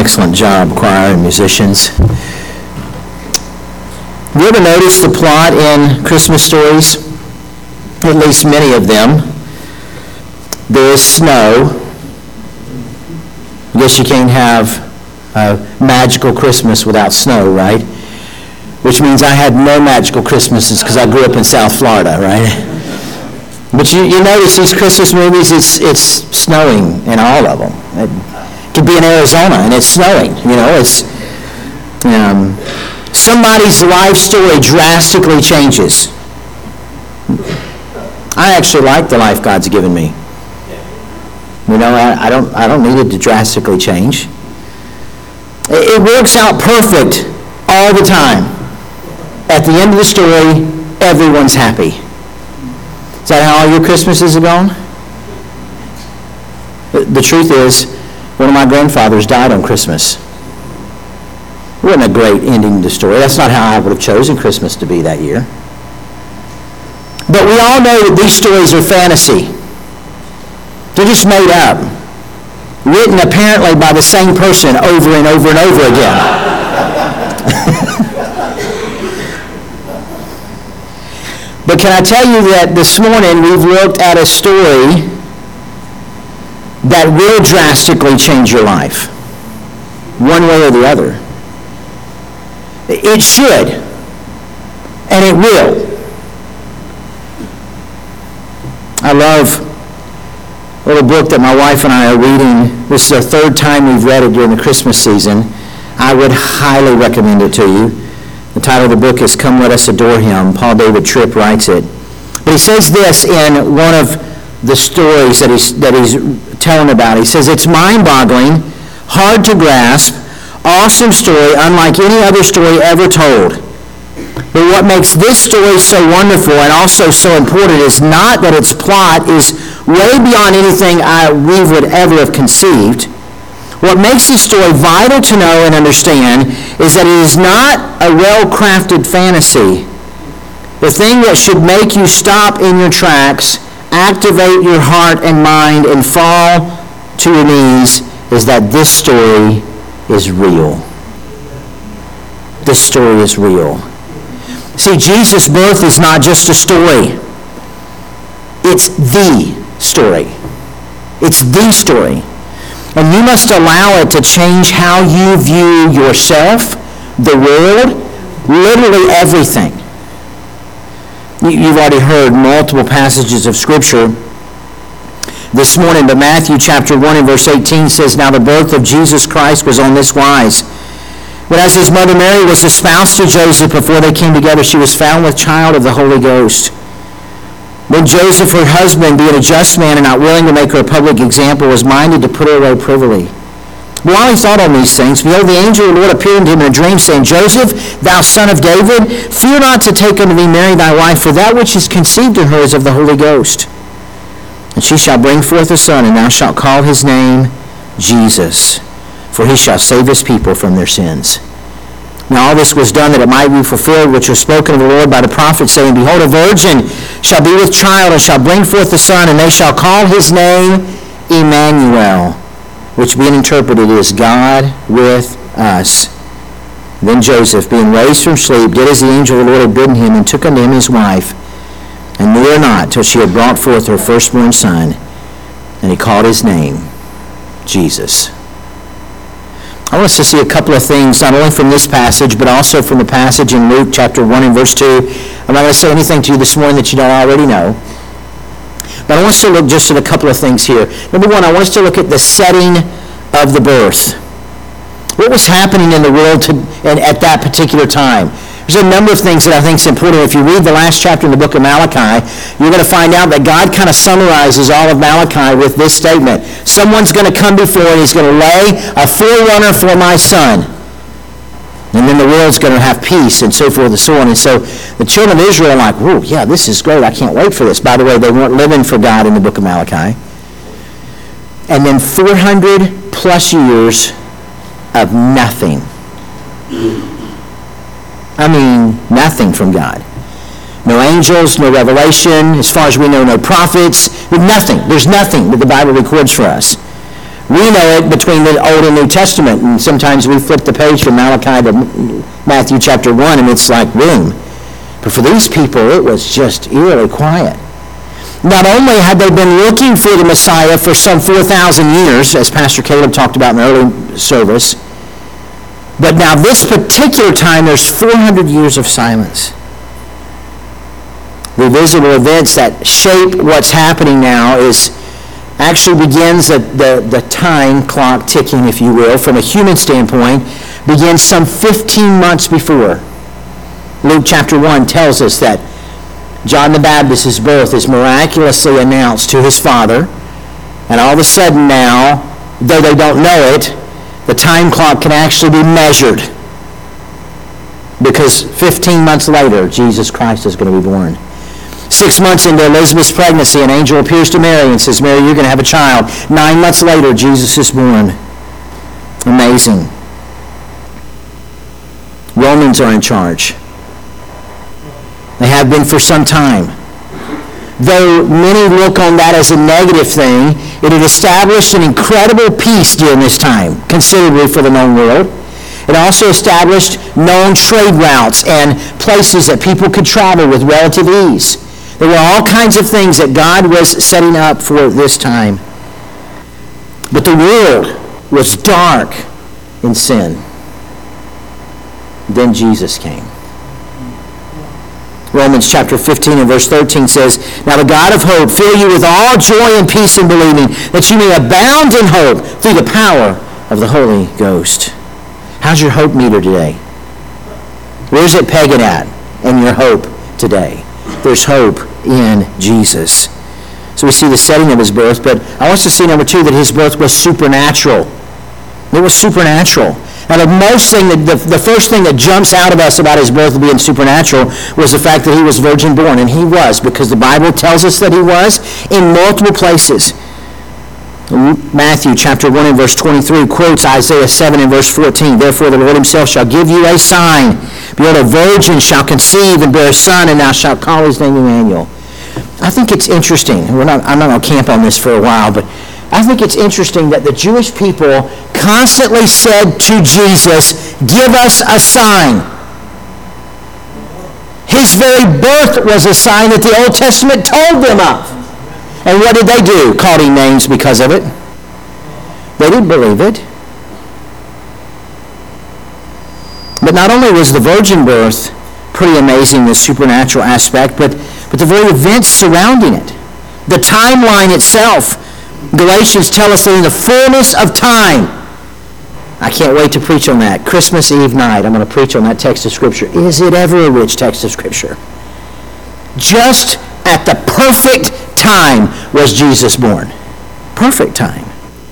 excellent job, choir and musicians. Have you ever noticed the plot in Christmas stories? At least many of them. There is snow. I guess you can't have a magical Christmas without snow, right? Which means I had no magical Christmases because I grew up in South Florida, right? But you notice these Christmas movies, it's snowing in all of them. It could be in Arizona and it's snowing, it's somebody's life story drastically changes. I actually like the life God's given me. I don't need it to drastically change. It works out perfect all the time. At the end of the story, everyone's happy. Is that how all your Christmases are going? The truth is, one of my grandfathers died on Christmas. It wasn't a great ending to the story. That's not how I would have chosen Christmas to be that year. But we all know that these stories are fantasy. They're just made up. Written apparently by the same person over and over and over again. But can I tell you that this morning we've looked at a story that will drastically change your life, one way or the other. It should, and it will. I love a little book that my wife and I are reading. This is the third time we've read it during the Christmas season. I would highly recommend it to you. The title of the book is Come Let Us Adore Him. Paul David Tripp writes it. But he says this in one of the stories that he's telling about. He says, it's mind-boggling, hard to grasp, awesome story, unlike any other story ever told. But what makes this story so wonderful and also so important is not that its plot is way beyond anything we would ever have conceived. What makes this story vital to know and understand is that it is not a well-crafted fantasy. The thing that should make you stop in your tracks, activate your heart and mind, and fall to your knees is that this story is real. This story is real. See, Jesus' birth is not just a story. It's the story. It's the story. And you must allow it to change how you view yourself, the world, literally everything. You've already heard multiple passages of Scripture this morning, but Matthew chapter 1 and verse 18 says, Now the birth of Jesus Christ was on this wise. But as his mother Mary was espoused to Joseph before they came together, she was found with child of the Holy Ghost. Then Joseph, her husband, being a just man and not willing to make her a public example, was minded to put her away privily. But while he thought on these things, behold, the angel of the Lord appeared unto him in a dream, saying, Joseph, thou son of David, fear not to take unto thee Mary thy wife, for that which is conceived in her is of the Holy Ghost. And she shall bring forth a son, and thou shalt call his name Jesus, for he shall save his people from their sins. Now all this was done that it might be fulfilled, which was spoken of the Lord by the prophet, saying, Behold, a virgin shall be with child, and shall bring forth a son, and they shall call his name Emmanuel, which being interpreted is God with us. Then Joseph, being raised from sleep, did as the angel of the Lord had bidden him, and took unto him his wife, and knew her not till she had brought forth her firstborn son, and he called his name Jesus. I want us to see a couple of things, not only from this passage, but also from the passage in Luke chapter 1 and verse 2. I'm not going to say anything to you this morning that you don't already know. But I want us to look just at a couple of things here. Number one, I want us to look at the setting of the birth. What was happening in the world at that particular time? There's a number of things that I think is important. If you read the last chapter in the book of Malachi, you're going to find out that God kind of summarizes all of Malachi with this statement. Someone's going to come before and he's going to lay a forerunner for my son. And then the world's going to have peace and so forth and so on. And so the children of Israel are like, whoa, yeah, this is great. I can't wait for this. By the way, they weren't living for God in the book of Malachi. And then 400 plus years of nothing. I mean, nothing from God. No angels, no revelation. As far as we know, no prophets. Nothing. There's nothing that the Bible records for us. We know it between the Old and New Testament, and sometimes we flip the page from Malachi to Matthew chapter 1, and it's like boom. But for these people, it was just eerily quiet. Not only had they been looking for the Messiah for some 4,000 years, as Pastor Caleb talked about in the early service, but now this particular time, there's 400 years of silence. The visible events that shape what's happening now actually begins the time clock ticking, if you will, from a human standpoint, begins some 15 months before. Luke chapter 1 tells us that John the Baptist's birth is miraculously announced to his father, and all of a sudden now, though they don't know it, the time clock can actually be measured, because 15 months later, Jesus Christ is going to be born. 6 months into Elizabeth's pregnancy, an angel appears to Mary and says, Mary, you're going to have a child. 9 months later, Jesus is born. Amazing. Romans are in charge. They have been for some time. Though many look on that as a negative thing, it had established an incredible peace during this time, considerably for the known world. It also established known trade routes and places that people could travel with relative ease. There were all kinds of things that God was setting up for this time. But the world was dark in sin. Then Jesus came. Romans chapter 15 and verse 13 says, Now the God of hope fill you with all joy and peace in believing, that you may abound in hope through the power of the Holy Ghost. How's your hope meter today? Where's it pegging at in your hope today? There's hope in Jesus. So we see the setting of his birth, but I want us to see, number 2, that his birth was supernatural. It was supernatural. Now, the first thing that jumps out of us about his birth being supernatural was the fact that he was virgin born, and he was, because the Bible tells us that he was in multiple places. Matthew chapter 1 and verse 23 quotes Isaiah 7 and verse 14. Therefore the Lord himself shall give you a sign. Behold, a virgin shall conceive and bear a son, and thou shalt call his name Emmanuel. I think it's interesting. I'm not going to camp on this for a while, but I think it's interesting that the Jewish people constantly said to Jesus, give us a sign. His very birth was a sign that the Old Testament told them of. And what did they do? Called him names because of it. They didn't believe it. But not only was the virgin birth pretty amazing, the supernatural aspect, but the very events surrounding it. The timeline itself. Galatians tell us that in the fullness of time. I can't wait to preach on that. Christmas Eve night, I'm going to preach on that text of Scripture. Is it ever a rich text of Scripture? Just at the perfect time was Jesus born. Perfect time.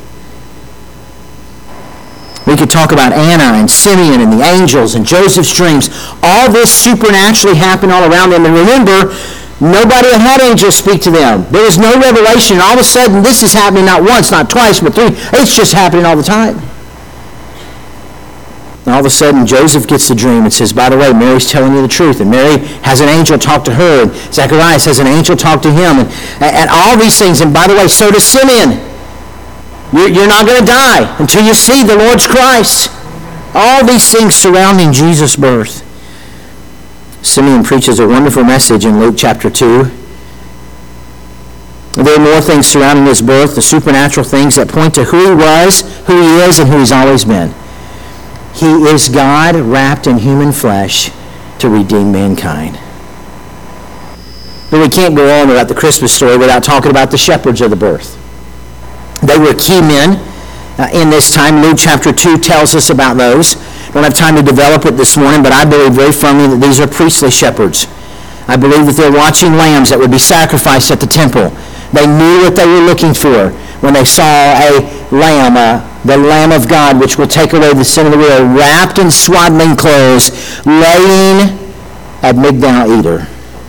We could talk about Anna and Simeon and the angels and Joseph's dreams. All this supernaturally happened all around them. And remember, nobody had angels speak to them. There was no revelation. And all of a sudden, this is happening not once, not twice, but 3. It's just happening all the time. And all of a sudden, Joseph gets the dream and says, by the way, Mary's telling you the truth. And Mary has an angel talk to her. And Zacharias has an angel talk to him. And all these things. And by the way, so does Simeon. You're not going to die until you see the Lord's Christ. All these things surrounding Jesus' birth. Simeon preaches a wonderful message in Luke chapter 2. There are more things surrounding his birth, the supernatural things that point to who he was, who he is, and who he's always been. He is God wrapped in human flesh to redeem mankind. But we can't go on about the Christmas story without talking about the shepherds of the birth. They were key men in this time. Luke chapter 2 tells us about those. Don't have time to develop it this morning, but I believe very firmly that these are priestly shepherds. I believe that they're watching lambs that would be sacrificed at the temple. They knew what they were looking for when they saw a lamb, the Lamb of God, which will take away the sin of the world, wrapped in swaddling clothes, laying at midnight eater.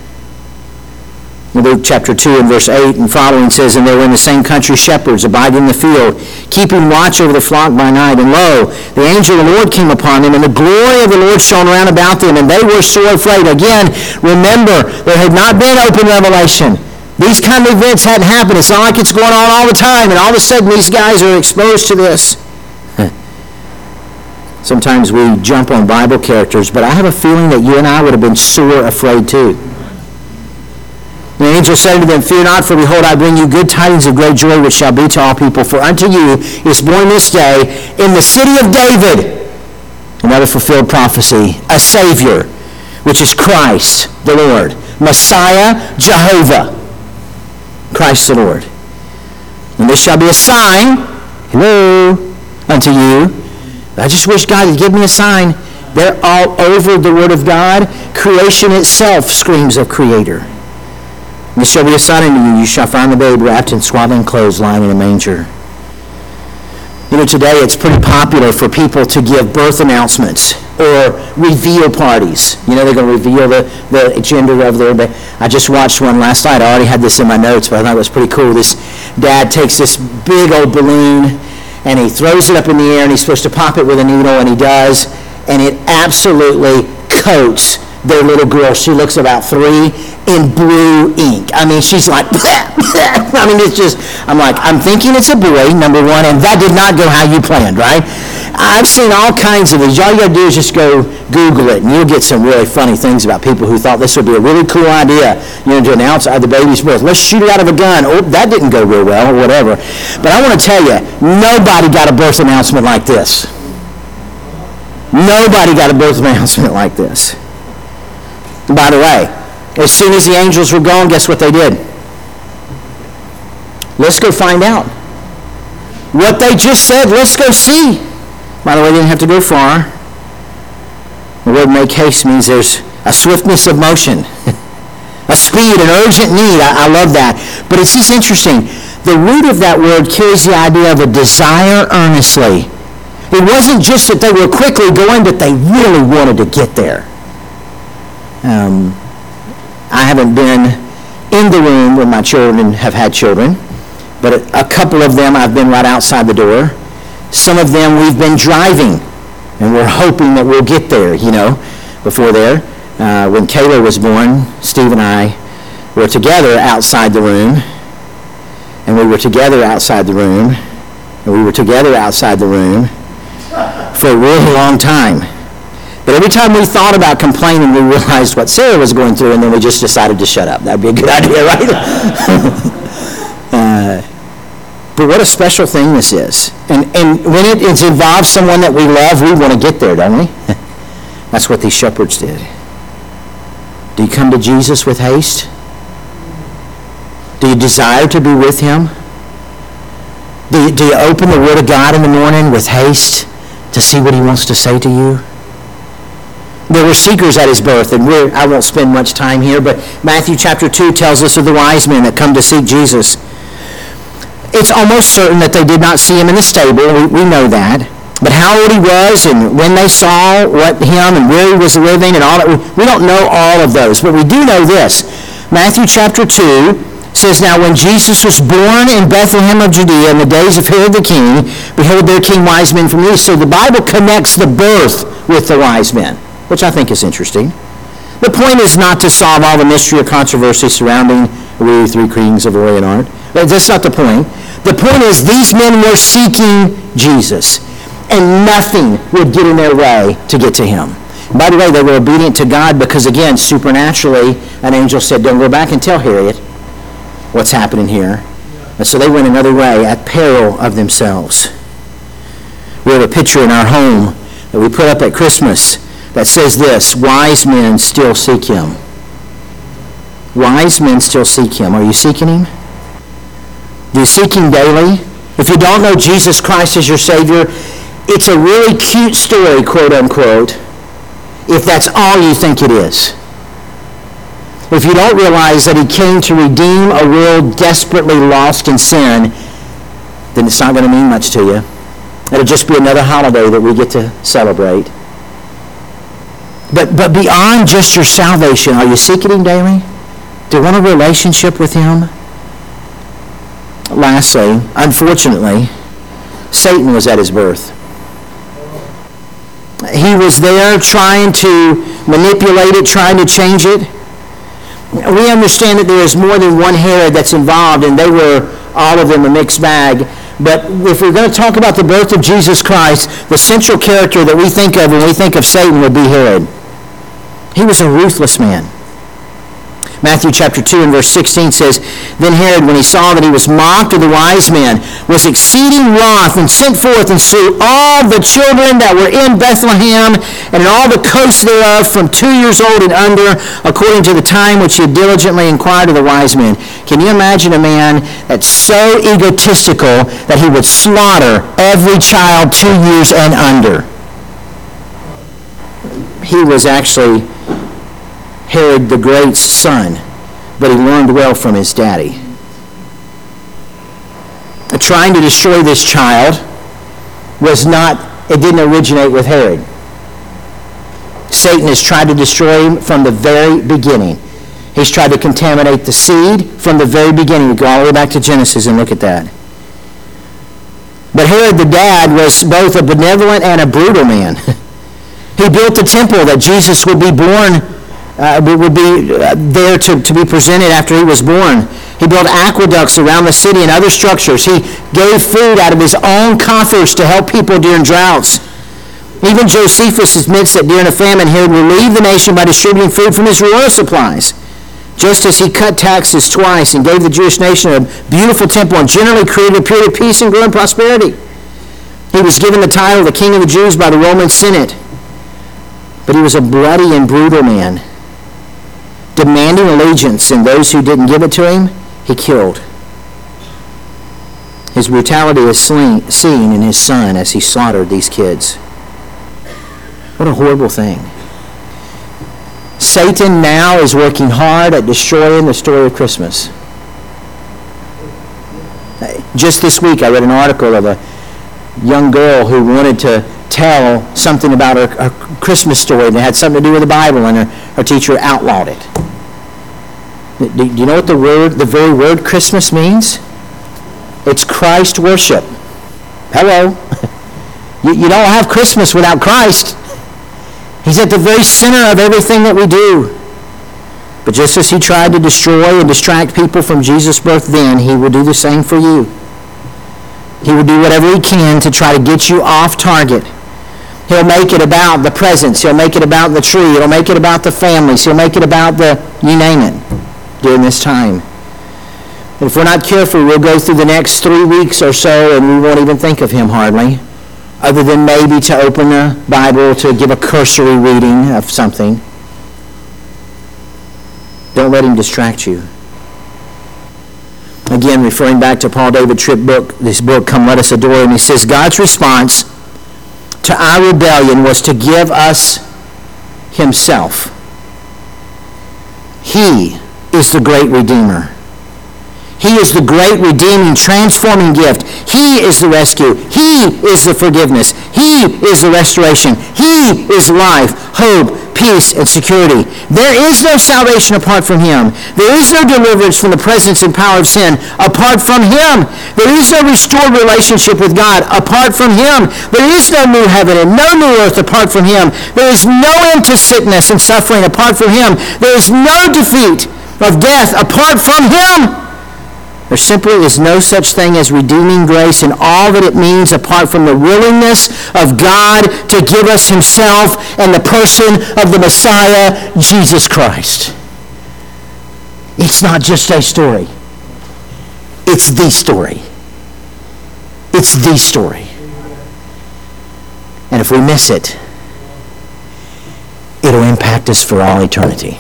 Luke chapter 2 and verse 8 and following says, And they were in the same country shepherds, abiding in the field, keeping watch over the flock by night. And lo, the angel of the Lord came upon them, and the glory of the Lord shone around about them, and they were sore afraid. Again, remember, there had not been open revelation. These kind of events hadn't happened. It's not like it's going on all the time, and all of a sudden these guys are exposed to this. Sometimes we jump on Bible characters, but I have a feeling that you and I would have been sore afraid too. The angel said to them, "Fear not, for behold, I bring you good tidings of great joy, which shall be to all people. For unto you is born this day in the city of David," another fulfilled prophecy, "a Savior, which is Christ the Lord." Messiah, Jehovah, Christ the Lord. "And this shall be a sign," hello, "unto you." I just wish God would give me a sign. They're all over the Word of God. Creation itself screams of Creator. "This shall be a sign unto you. You shall find the babe wrapped in swaddling clothes, lying in a manger." You know, today it's pretty popular for people to give birth announcements or reveal parties. You know, they're going to reveal the gender of their baby. I just watched one last night. I already had this in my notes, but I thought it was pretty cool. This dad takes this big old balloon, and he throws it up in the air, and he's supposed to pop it with a needle, and he does, and it absolutely coats their little girl. She looks about 3 in blue ink. I mean, she's like, I mean, it's just, I'm like, I'm thinking it's a boy, number one, and that did not go how you planned, right? I've seen all kinds of these. All you got to do is just go Google it, and you'll get some really funny things about people who thought this would be a really cool idea, you know, to announce the baby's birth. Let's shoot it out of a gun. Oh, that didn't go real well, or whatever. But I want to tell you, nobody got a birth announcement like this. Nobody got a birth announcement like this. By the way, as soon as the angels were gone, guess what they did? Let's go find out. What they just said, let's go see. By the way, they didn't have to go far. The word "make haste" means there's a swiftness of motion, a speed, an urgent need. I love that. But it's just interesting. The root of that word carries the idea of a desire earnestly. It wasn't just that they were quickly going, but they really wanted to get there. I haven't been in the room when my children have had children, but a couple of them I've been right outside the door. Some of them we've been driving, and we're hoping that we'll get there, you know, before there. When Kayla was born, Steve and I were together outside the room, and we were together outside the room, and we were together outside the room for a really long time. But every time we thought about complaining, we realized what Sarah was going through, and then we just decided to shut up. That would be a good idea, right? But what a special thing this is. And when it involves someone that we love, we want to get there, don't we? That's what these shepherds did. Do you come to Jesus with haste? Do you desire to be with Him? Do you open the Word of God in the morning with haste to see what He wants to say to you? There were seekers at His birth, and I won't spend much time here, but Matthew chapter 2 tells us of the wise men that come to seek Jesus. It's almost certain that they did not see Him in the stable. We know that. But how old He was, and when they saw Him and where He was living and all that, we don't know all of those. But we do know this. Matthew chapter 2 says, "Now when Jesus was born in Bethlehem of Judea in the days of Herod the king, behold, there came wise men from the east." So the Bible connects the birth with the wise men, which I think is interesting. The point is not to solve all the mystery or controversy surrounding the 3 kings of Orient art. That's not the point. The point is these men were seeking Jesus, and nothing would get in their way to get to Him. And by the way, they were obedient to God because, again, supernaturally, an angel said, "Don't go back and tell Harriet what's happening here." And so they went another way at peril of themselves. We have a picture in our home that we put up at Christmas that says this: "Wise men still seek Him." Wise men still seek Him. Are you seeking Him? Do you seek Him daily? If you don't know Jesus Christ as your Savior, it's a really cute story, quote unquote, if that's all you think it is. If you don't realize that He came to redeem a world desperately lost in sin, then it's not going to mean much to you. It'll just be another holiday that we get to celebrate. But beyond just your salvation, are you seeking Him daily? Do you want a relationship with Him? Lastly, unfortunately, Satan was at His birth. He was there trying to manipulate it, trying to change it. We understand that there is more than one Herod that's involved, and they were, all of them, a mixed bag. But if we're going to talk about the birth of Jesus Christ, the central character that we think of when we think of Satan would be Herod. He was a ruthless man. Matthew chapter 2 and verse 16 says, Then Herod, when he saw that he was mocked of the wise men, was exceeding wroth, and sent forth and slew all the children that were in Bethlehem and in all the coasts thereof from 2 years old and under, according to the time which he had diligently inquired of the wise men. Can you imagine a man that's so egotistical that he would slaughter every child 2 years and under? He was actually Herod the Great's son, but he learned well from his daddy. Trying to destroy this child it didn't originate with Herod. Satan has tried to destroy him from the very beginning. He's tried to contaminate the seed from the very beginning. We go all the way back to Genesis and look at that. But Herod the dad was both a benevolent and a brutal man. He built the temple that Jesus would be born would be there to be presented after he was born. He built aqueducts around the city and other structures. He gave food out of his own coffers to help people during droughts. Even Josephus admits that during a famine, he would relieve the nation by distributing food from his royal supplies. Just as he cut taxes twice and gave the Jewish nation a beautiful temple and generally created a period of peace and growing prosperity. He was given the title the King of the Jews by the Roman Senate. But he was a bloody and brutal man, demanding allegiance, and those who didn't give it to him, he killed. His brutality is seen in his son as he slaughtered these kids. What a horrible thing. Satan now is working hard at destroying the story of Christmas. Just this week I read an article of a young girl who wanted to tell something about her Christmas story that had something to do with the Bible, and her teacher outlawed it. Do you know what the very word Christmas means? It's Christ worship. Hello. You don't have Christmas without Christ. He's at the very center of everything that we do. But just as he tried to destroy and distract people from Jesus' birth then, he will do the same for you. He will do whatever he can to try to get you off target. He'll make it about the presents. He'll make it about the tree. He'll make it about the families. He'll make it about you name it, during this time. And if we're not careful, we'll go through the next 3 weeks or so and we won't even think of him hardly, other than maybe to open the Bible to give a cursory reading of something. Don't let him distract you. Again, referring back to Paul David Tripp book, this book, Come Let Us Adore Him, he says, God's response to our rebellion was to give us himself. He is the great Redeemer. He is the great redeeming, transforming gift. He is the rescue. He is the forgiveness. He is the restoration. He is life, hope, peace, and security. There is no salvation apart from him. There is no deliverance from the presence and power of sin apart from him. There is no restored relationship with God apart from him. There is no new heaven and no new earth apart from him. There is no end to sickness and suffering apart from him. There is no defeat of death apart from him. There simply is no such thing as redeeming grace and all that it means apart from the willingness of God to give us himself and the person of the Messiah, Jesus Christ. It's not just a story. It's the story. It's the story. And if we miss it, it'll impact us for all eternity.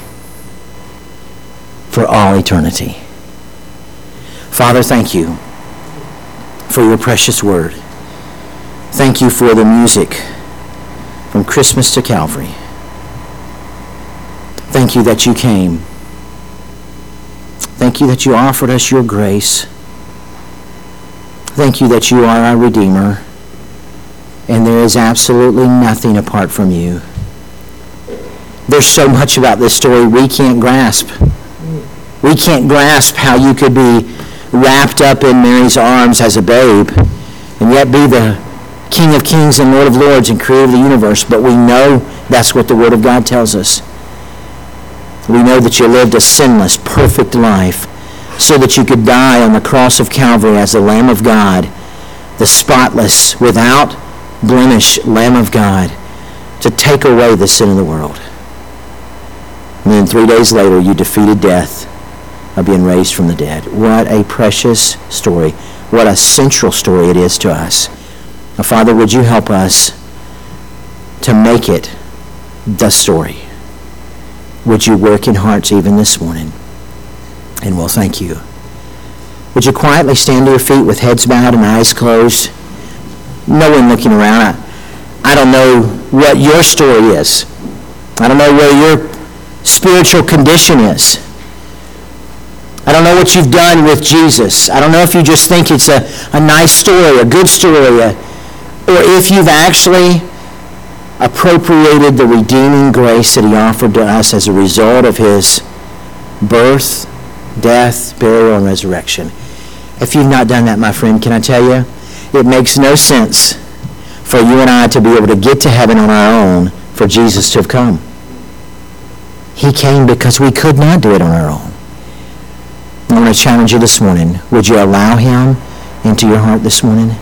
For all eternity. Father, thank you for your precious word. Thank you for the music from Christmas to Calvary. Thank you that you came. Thank you that you offered us your grace. Thank you that you are our Redeemer, and there is absolutely nothing apart from you. There's so much about this story we can't grasp. We can't grasp how you could be wrapped up in Mary's arms as a babe, and yet be the King of Kings and Lord of Lords and Creator of the universe. But we know that's what the Word of God tells us. We know that you lived a sinless, perfect life so that you could die on the cross of Calvary as the Lamb of God, the spotless, without blemish Lamb of God, to take away the sin of the world. And then 3 days later, you defeated death by being raised from the dead. What a precious story. What a central story it is to us. Now, Father, would you help us to make it the story? Would you work in hearts even this morning? And we'll thank you. Would you quietly stand to your feet with heads bowed and eyes closed? No one looking around. I don't know what your story is. I don't know where your spiritual condition is. I don't know what you've done with Jesus. I don't know if you just think it's a nice story, a good story, or if you've actually appropriated the redeeming grace that he offered to us as a result of his birth, death, burial, and resurrection. If you've not done that, my friend, can I tell you, it makes no sense for you and I to be able to get to heaven on our own for Jesus to have come. He came because we could not do it on our own. I want to challenge you this morning. Would you allow him into your heart this morning?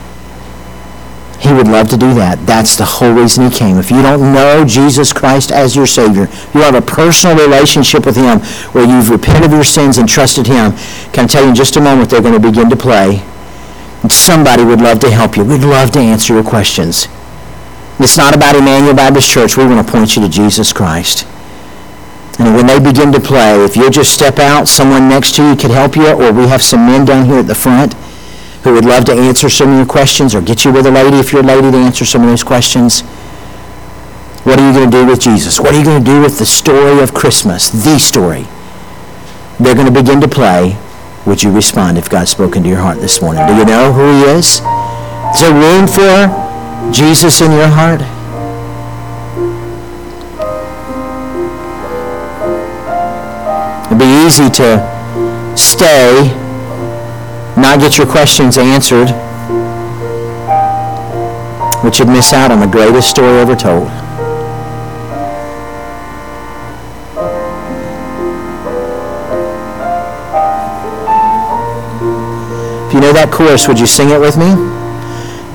He would love to do that. That's the whole reason he came. If you don't know Jesus Christ as your Savior, you have a personal relationship with him where you've repented of your sins and trusted him, can I tell you in just a moment they're going to begin to play. And somebody would love to help you. We'd love to answer your questions. It's not about Emmanuel Baptist Church. We want to point you to Jesus Christ. And when they begin to play, if you'll just step out, someone next to you could help you, or we have some men down here at the front who would love to answer some of your questions, or get you with a lady if you're a lady to answer some of those questions. What are you going to do with Jesus? What are you going to do with the story of Christmas, the story? They're going to begin to play. Would you respond if God's spoken to your heart this morning? Do you know who he is? Is there room for Jesus in your heart? It'd be easy to stay, not get your questions answered, but you'd miss out on the greatest story ever told. If you know that chorus, would you sing it with me?